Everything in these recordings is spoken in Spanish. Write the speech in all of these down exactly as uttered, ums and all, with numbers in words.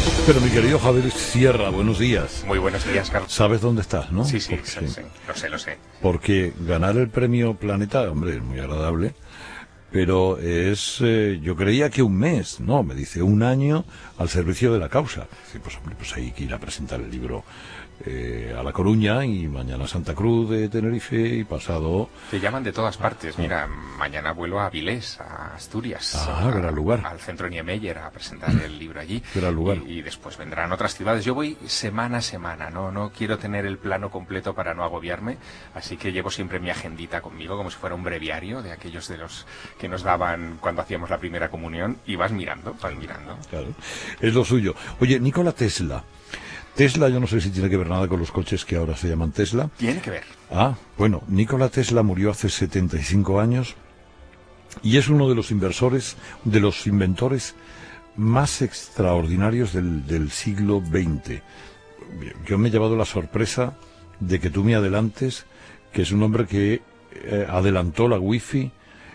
Pero mi querido Javier Sierra, buenos días. Muy buenos días, Carlos. ¿Sabes dónde estás, no? Sí, sí, Porque, sí, sí, lo sé, lo sé. Porque ganar el premio Planeta, hombre, es muy agradable, pero es, eh, yo creía que un mes, no, me dice un año al servicio de la causa. Sí, pues hombre, pues hay que ir a presentar el libro eh, a La Coruña y mañana a Santa Cruz de Tenerife y pasado... Te llaman de todas partes. Mira, mañana vuelo a Avilés, a Asturias. Ah, a, gran lugar. Al centro Niemeyer a presentar el libro allí. Gran lugar. Y, y después vendrán otras ciudades. Yo voy semana a semana, ¿no? No quiero tener el plano completo para no agobiarme, así que llevo siempre mi agendita conmigo, como si fuera un breviario de aquellos de los que nos daban cuando hacíamos la primera comunión, y vas mirando, vas mirando. Claro, es lo suyo. Oye, Nikola Tesla. Tesla, yo no sé si tiene que ver nada con los coches que ahora se llaman Tesla. Tiene que ver. Ah, bueno, Nikola Tesla murió hace setenta y cinco años y es uno de los inversores, de los inventores más extraordinarios del, del siglo veinte. Yo me he llevado la sorpresa de que tú me adelantes, que es un hombre que eh, adelantó la wifi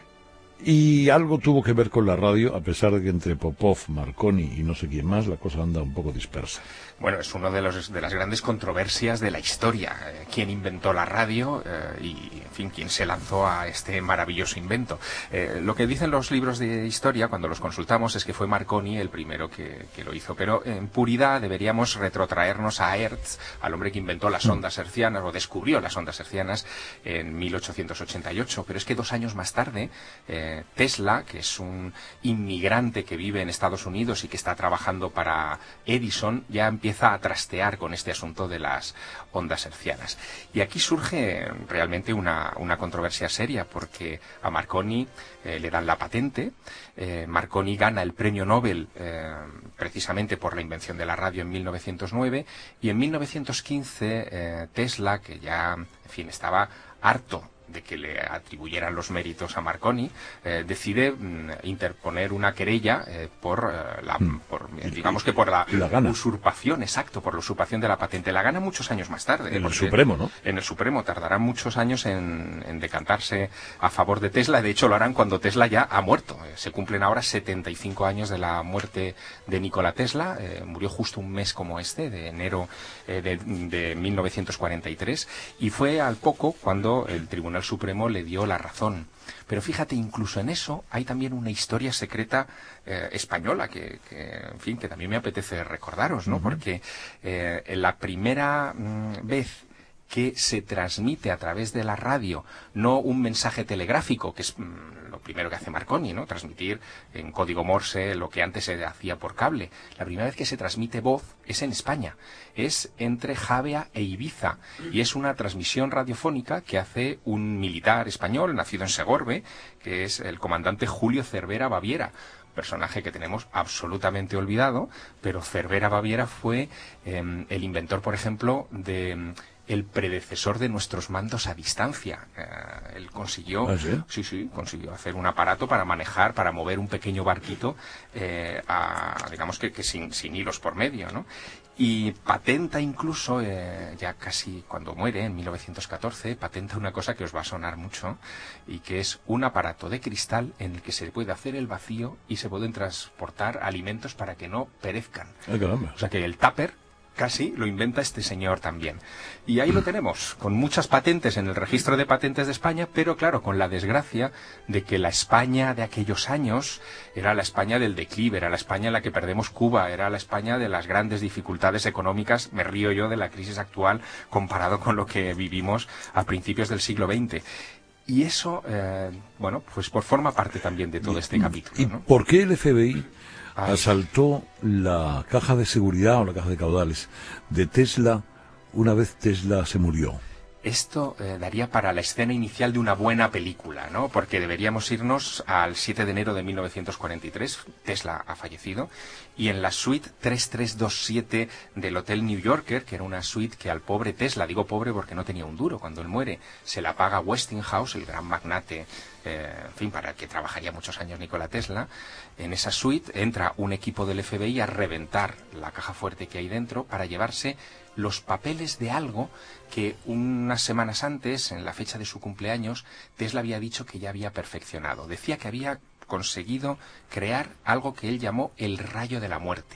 y algo tuvo que ver con la radio, a pesar de que entre Popov, Marconi y no sé quién más, la cosa anda un poco dispersa. Bueno, es una de, los, de las grandes controversias de la historia. Eh, ¿Quién inventó la radio? Eh, y, en fin, ¿quién se lanzó a este maravilloso invento? Eh, lo que dicen los libros de historia, cuando los consultamos, es que fue Marconi el primero que, que lo hizo. Pero en puridad deberíamos retrotraernos a Hertz, al hombre que inventó las ondas hertzianas, o descubrió las ondas hertzianas en mil ochocientos ochenta y ocho. Pero es que dos años más tarde, eh, Tesla, que es un inmigrante que vive en Estados Unidos y que está trabajando para Edison, ya empieza empieza a trastear con este asunto de las ondas hertzianas. Y aquí surge realmente una, una controversia seria, porque a Marconi eh, le dan la patente. eh, Marconi gana el premio Nobel eh, precisamente por la invención de la radio en mil novecientos nueve, y en mil novecientos quince eh, Tesla, que ya, en fin, estaba harto de que le atribuyeran los méritos a Marconi, eh, decide mm, interponer una querella eh, por eh, la, mm. por, digamos que por la, la usurpación, exacto, por la usurpación de la patente. La gana muchos años más tarde. En el Supremo, ¿no? En el Supremo tardará muchos años en, en decantarse a favor de Tesla. De hecho, lo harán cuando Tesla ya ha muerto. Eh, se cumplen ahora setenta y cinco años de la muerte de Nikola Tesla. Eh, murió justo un mes como este, de enero eh, de, de mil novecientos cuarenta y tres, y fue al poco cuando el Tribunal Supremo le dio la razón. Pero fíjate, incluso en eso hay también una historia secreta eh, española que, que, en fin, que también me apetece recordaros, ¿no? Uh-huh. Porque eh, en la primera mm, vez que se transmite a través de la radio, no un mensaje telegráfico, que es mmm, lo primero que hace Marconi, ¿no? Transmitir en código Morse lo que antes se hacía por cable. La primera vez que se transmite voz es en España, es entre Javea e Ibiza, y es una transmisión radiofónica que hace un militar español nacido en Segorbe, que es el comandante Julio Cervera Baviera, personaje que tenemos absolutamente olvidado, pero Cervera Baviera fue eh, el inventor, por ejemplo, de el predecesor de nuestros mandos a distancia. Eh, él consiguió, ¿Ah, sí? sí, sí, consiguió hacer un aparato para manejar, para mover un pequeño barquito, eh, a, digamos que, que sin, sin hilos por medio, ¿no? Y patenta incluso, eh, ya casi cuando muere, en mil novecientos catorce, patenta una cosa que os va a sonar mucho, y que es un aparato de cristal en el que se puede hacer el vacío y se pueden transportar alimentos para que no perezcan. Ay, caramba. O sea que el tupper casi lo inventa este señor también. Y ahí lo tenemos, con muchas patentes en el registro de patentes de España, pero claro, con la desgracia de que la España de aquellos años era la España del declive, era la España en la que perdemos Cuba, era la España de las grandes dificultades económicas, me río yo de la crisis actual comparado con lo que vivimos a principios del siglo veinte. Y eso, eh, bueno, pues por forma parte también de todo este capítulo, ¿Y ¿no? por qué el F B I Ay. asaltó la caja de seguridad o la caja de caudales de Tesla una vez Tesla se murió? Esto eh, daría para la escena inicial de una buena película, ¿no? Porque deberíamos irnos al siete de enero de mil novecientos cuarenta y tres, Tesla ha fallecido, y en la suite tres tres dos siete del Hotel New Yorker, que era una suite que al pobre Tesla, digo pobre porque no tenía un duro cuando él muere, se la paga Westinghouse, el gran magnate, eh, en fin, para el que trabajaría muchos años Nikola Tesla. En esa suite entra un equipo del F B I a reventar la caja fuerte que hay dentro para llevarse los papeles de algo que unas semanas antes, en la fecha de su cumpleaños, Tesla había dicho que ya había perfeccionado. Decía que había conseguido crear algo que él llamó el rayo de la muerte.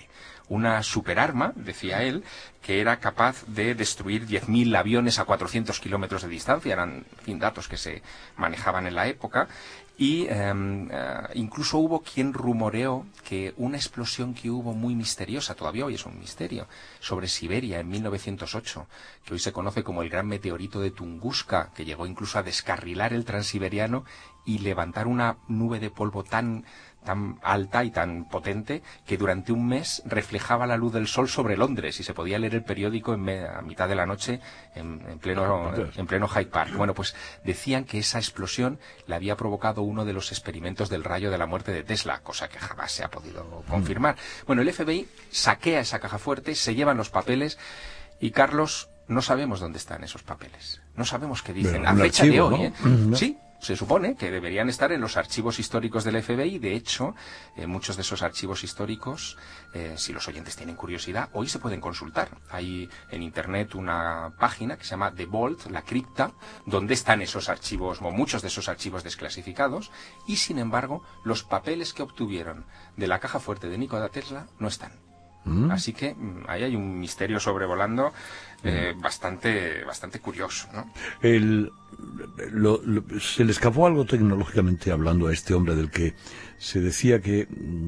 una superarma, decía él, que era capaz de destruir diez mil aviones a cuatrocientos kilómetros de distancia. Eran, en fin, datos que se manejaban en la época. Y eh, uh, incluso hubo quien rumoreó que una explosión que hubo muy misteriosa, todavía hoy es un misterio, sobre Siberia en mil novecientos ocho, que hoy se conoce como el gran meteorito de Tunguska, que llegó incluso a descarrilar el transiberiano y levantar una nube de polvo tan tan alta y tan potente que durante un mes reflejaba la luz del sol sobre Londres y se podía leer el periódico en me, a mitad de la noche en, en pleno en pleno Hyde Park. Bueno, pues decían que esa explosión la había provocado uno de los experimentos del rayo de la muerte de Tesla, cosa que jamás se ha podido confirmar. Bueno, el F B I saquea esa caja fuerte, se llevan los papeles y, Carlos, no sabemos dónde están esos papeles. No sabemos qué dicen. A fecha de hoy, ¿eh? ¿No? Sí. Se supone que deberían estar en los archivos históricos del F B I. De hecho, eh, muchos de esos archivos históricos, eh, si los oyentes tienen curiosidad, hoy se pueden consultar. Hay en Internet una página que se llama The Vault, la cripta, donde están esos archivos, o muchos de esos archivos desclasificados, y sin embargo, los papeles que obtuvieron de la caja fuerte de Nikola Tesla no están. ¿Mm? Así que ahí hay un misterio sobrevolando eh, bastante bastante curioso, ¿no? El, lo, lo, se le escapó algo tecnológicamente hablando a este hombre del que se decía que,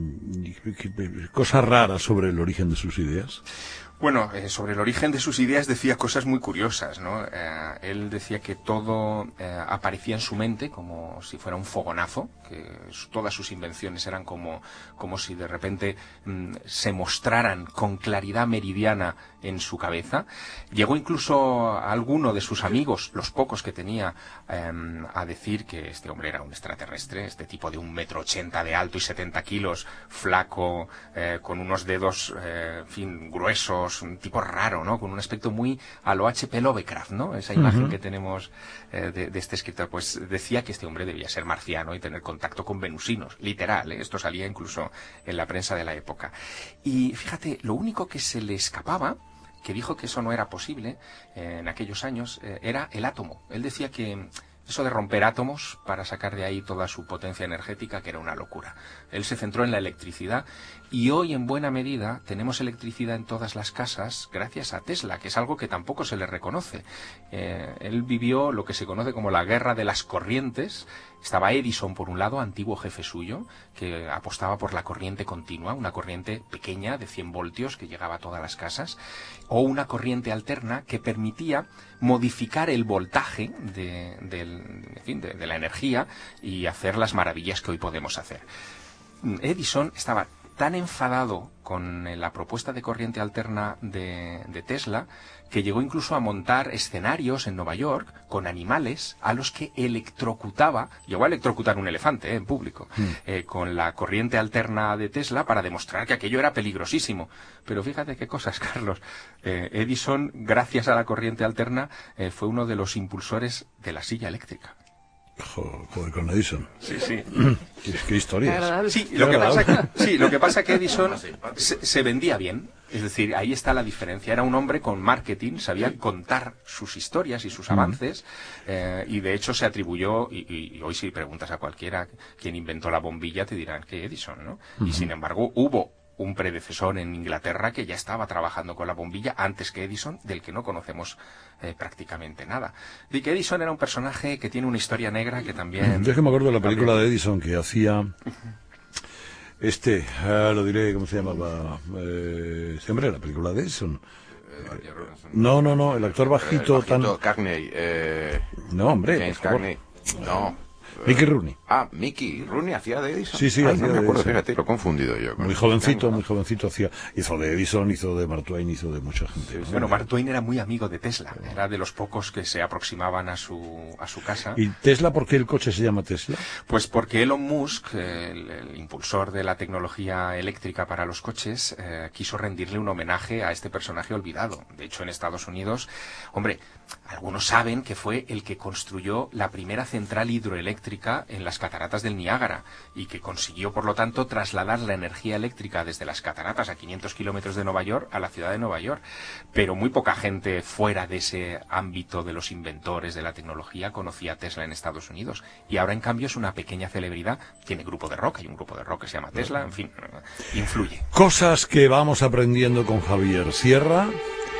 que cosas raras sobre el origen de sus ideas. Bueno, eh, sobre el origen de sus ideas decía cosas muy curiosas, ¿no? Eh, él decía que todo eh, aparecía en su mente como si fuera un fogonazo, que su, todas sus invenciones eran como, como si de repente mm, se mostraran con claridad meridiana en su cabeza. Llegó incluso a alguno de sus amigos, los pocos que tenía, eh, a decir que este hombre era un extraterrestre, este tipo de un metro ochenta de alto y setenta kilos, flaco, eh, con unos dedos, eh, en fin, gruesos, un tipo raro, ¿no? Con un aspecto muy a lo H P Lovecraft, ¿no? Esa imagen uh-huh. que tenemos eh, de, de este escritor, pues decía que este hombre debía ser marciano y tener contacto con venusinos, literal, ¿eh? Esto salía incluso en la prensa de la época. Y fíjate, lo único que se le escapaba, que dijo que eso no era posible eh, en aquellos años, eh, era el átomo. Él decía que eso de romper átomos para sacar de ahí toda su potencia energética, que era una locura. Él se centró en la electricidad y hoy en buena medida tenemos electricidad en todas las casas gracias a Tesla, que es algo que tampoco se le reconoce. Eh, él vivió lo que se conoce como la guerra de las corrientes. Estaba Edison, por un lado, antiguo jefe suyo, que apostaba por la corriente continua, una corriente pequeña de cien voltios que llegaba a todas las casas, o una corriente alterna que permitía modificar el voltaje de, de, en fin, de, de la energía y hacer las maravillas que hoy podemos hacer. Edison estaba tan enfadado con la propuesta de corriente alterna de, de Tesla que llegó incluso a montar escenarios en Nueva York con animales a los que electrocutaba, llegó a electrocutar un elefante eh, en público, mm. eh, con la corriente alterna de Tesla para demostrar que aquello era peligrosísimo. Pero fíjate qué cosas, Carlos. Eh, Edison, gracias a la corriente alterna, eh, fue uno de los impulsores de la silla eléctrica. Joder, con Edison. Sí, sí. ¿Qué, qué historias? Sí, lo que pasa que, sí, lo que pasa que Edison se, se vendía bien. Es decir, ahí está la diferencia. Era un hombre con marketing, sabía contar sus historias y sus avances, eh, y de hecho se atribuyó, y, y, y hoy si preguntas a cualquiera quién inventó la bombilla, te dirán que Edison, ¿no? Uh-huh. Y sin embargo, hubo un predecesor en Inglaterra que ya estaba trabajando con la bombilla antes que Edison, del que no conocemos eh, prácticamente nada. Y que Edison era un personaje que tiene una historia negra que también... Yo que me acuerdo de la película también... de Edison que hacía... Este, ah, lo diré, ¿cómo se llamaba? Eh, siempre la película de Edison. Eh, no, no, no, el actor bajito, el bajito tan... Cagney. Eh... No, hombre, James Cagney. No. Mickey Rooney. Ah, Mickey Rooney hacía de Edison. Sí, sí, Ay, hacía no me acuerdo, de fíjate, lo he confundido yo. Muy jovencito, muy jovencito hacía. Hizo de Edison, hizo de Mark Twain, hizo de mucha gente. Sí, sí. Bueno, Mark Twain era muy amigo de Tesla. Era de los pocos que se aproximaban a su a su casa. ¿Y Tesla, por qué el coche se llama Tesla? Pues porque Elon Musk, el, el impulsor de la tecnología eléctrica para los coches, eh, quiso rendirle un homenaje a este personaje olvidado. De hecho, en Estados Unidos, hombre, algunos saben que fue el que construyó la primera central hidroeléctrica eléctrica en las cataratas del Niágara y que consiguió, por lo tanto, trasladar la energía eléctrica desde las cataratas a quinientos kilómetros de Nueva York a la ciudad de Nueva York. Pero muy poca gente fuera de ese ámbito de los inventores de la tecnología conocía a Tesla en Estados Unidos. Y ahora, en cambio, es una pequeña celebridad. Tiene grupo de rock, hay un grupo de rock que se llama Tesla, en fin, influye. Cosas que vamos aprendiendo con Javier Sierra.